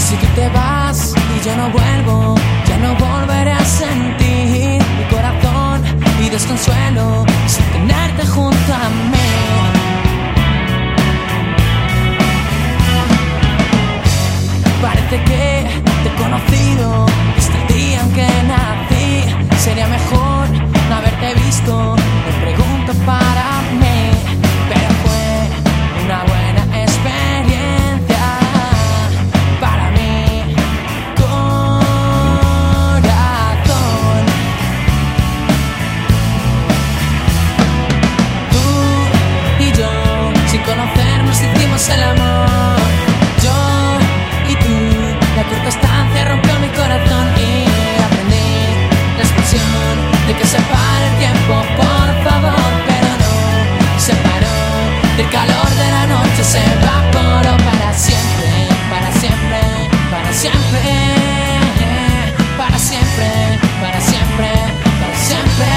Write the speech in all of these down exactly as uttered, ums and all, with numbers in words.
Si tú te vas y yo no vuelvo, ya no volveré a sentir mi corazón y desconsuelo sin tenerte junto a mí. Parece que te he conocido desde el día en que nací. Sería mejor no haberte visto, me pregunto para mí. Pero fue una buena experiencia para mi corazón. Tú y yo, sin conocernos, hicimos el amor. Yo y tú, la corta estancia rompió mi corazón y aprendí la expresión de que se pare el tiempo, por favor, pero no se paró. El calor de la noche se evaporó para siempre, para siempre, para siempre, para siempre, para siempre, para siempre.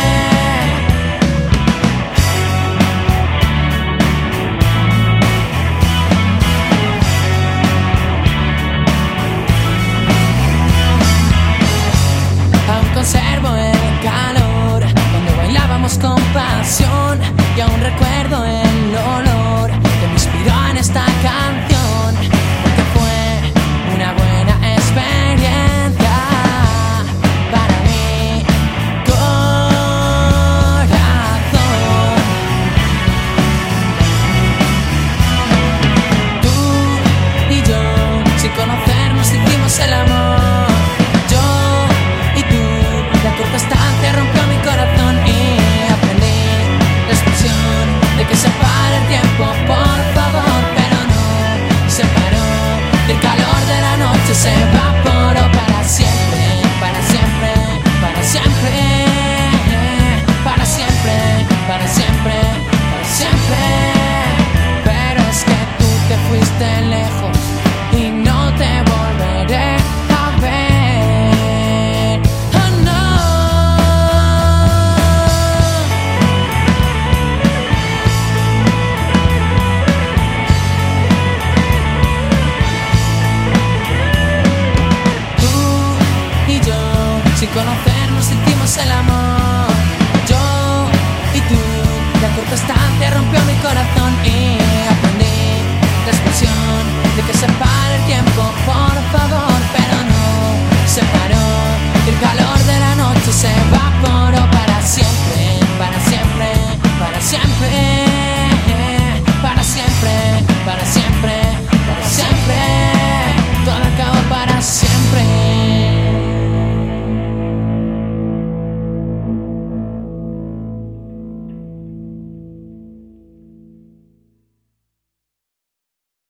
Conservo el calor cuando bailábamos con pasión y aún recuerdo el olor que me inspiró en esta canción, porque fue una buena experiencia para mi corazón. Tú y yo, sin conocernos, hicimos el amor. La corta estancia rompió mi corazón y aprendí la expresión de que se pare el tiempo, por favor, pero no se paró. El calor de la noche se evaporó para siempre, para siempre, para siempre, para siempre, para siempre, para siempre. Pero es que tú te fuiste lejos y no te volveré a ver. Sin conocernos hicimos el amor. Yo y tú, la corta estancia rompió